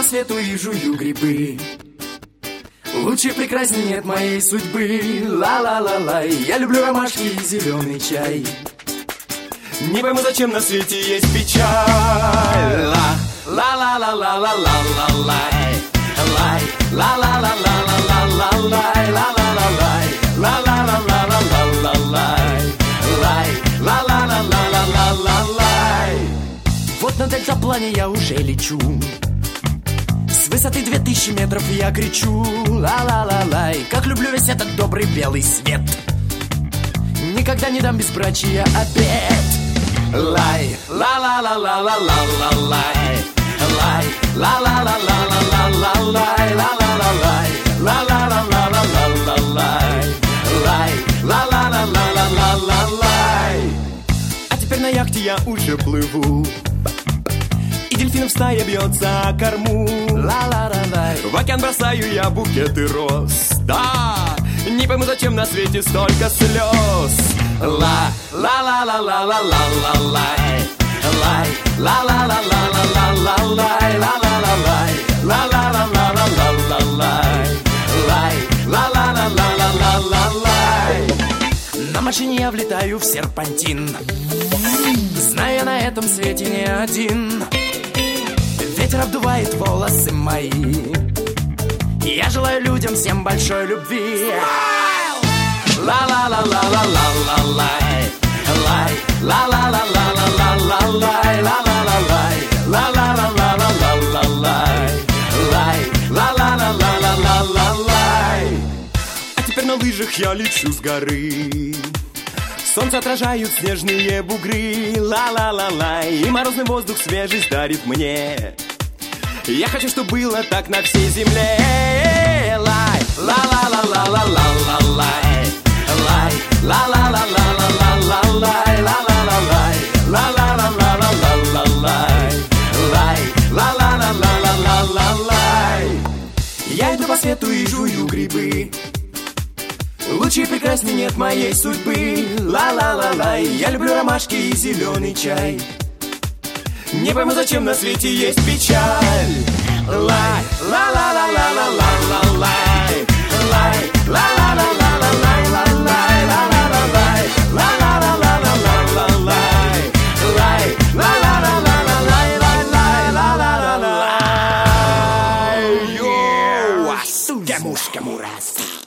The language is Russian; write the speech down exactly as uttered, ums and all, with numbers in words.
по свету и жую грибы. Лучше и прекрасней нет моей судьбы. Ла-ла-ла-лай. Я люблю ромашки и зеленый чай. Не пойму, зачем на свете есть печаль. Ла-ла-ла-ла-ла-ла-ла-лай. Лай. Ла-ла-ла-ла-ла-ла-ла-лай. Ла-ла-ла-лай. Ла-ла-ла-ла-ла-ла-лай. Лай. Ла-ла-ла-ла-ла-ла-лай. Вот на дельтаплане я уже лечу. С высоты две тысячи метров я кричу. Ла-ла-ла-лай. Как люблю весь этот добрый белый свет. Никогда не дам безбрачия обед. Лай. Ла-ла-ла-ла-ла-ла-ла-лай. Лай. Ла-ла-ла-ла-ла-ла-ла-лай. Ла-ла-ла-лай. Ла-ла-ла-ла-ла-ла-лай. Лай. Ла-ла-ла-ла-ла-ла-лай. А теперь на яхте я уже плыву, и дельфинов стая бьется о корму. Ла-ла-ла-лай. В океан бросаю я букеты роз. Да, не пойму, зачем на свете столько слез. Ла. Ла-ла-ла-ла-ла-ла-лай. Лай. Ла-ла-ла-ла-ла-ла-лай. Ла-ла-ла-лай. Ла-ла-ла-ла-ла-ла-лай. Лай. Ла-ла-ла-ла-ла-ла-лай. На машине я влетаю в серпантин, зная, на этом свете не один. Ветер обдувает волосы мои. Я желаю людям всем большой любви. Ла-ла-ла-ла-ла-ла-ла-лай. Лай. Ла-ла-ла-ла-ла-ла-ла-лай. Ла-ла-ла-лай. Ла-ла-ла-ла-ла-ла-лай. Лай. Ла-ла-ла-ла-ла-ла-лай. А теперь на лыжах я лечу с горы. Солнце отражают снежные бугры. Ла-ла-ла-лай. И морозный воздух свежесть дарит мне. Я хочу, чтобы было так на всей земле. Лай. Ла-ла-ла-ла-ла-ла-лай. Лай. Ла-ла-ла-ла-ла-ла-лай. Ла-ла-ла-лай. Ла-ла-ла-ла-ла-ла-лай. Лай. Ла-ла-ла-ла-ла-ла-лай. Я иду по свету и жую грибы. Лучше и прекрасней нет моей судьбы. Ла-ла-ла-лай. Я люблю ромашки и зеленый чай. Не пойму, зачем на свете есть печаль. Лай. Ла-ла-ла-ла-ла-ла-лай. Лай. Ла-ла-ла-ла-ла-лай. Ла-лай. Ла-ла-ла-лай. Ла-ла-ла-ла-ла-ла-лай. Лай. Ла-ла-ла-ла-ла-лай. Ла-ла-ла-ла-лай. Йоу! Асу, ямушка, мураса.